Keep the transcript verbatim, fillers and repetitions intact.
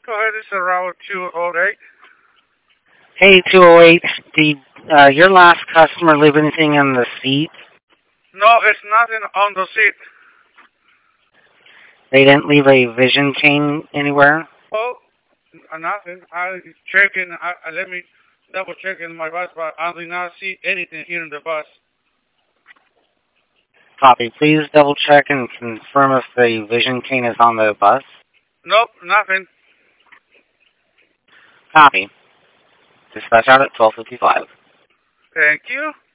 Go ahead, it's around two oh eight. Hey, two oh eight, did uh, your last customer leave anything in the seat? No, it's nothing on the seat. They didn't leave a vision cane anywhere? Oh, nothing. I checking. I, I let me double check in my bus, but I did not see anything here in the bus. Copy. Please double check and confirm if the vision cane is on the bus. Nope, nothing. Copy. Dispatch out at twelve fifty-five. Thank you.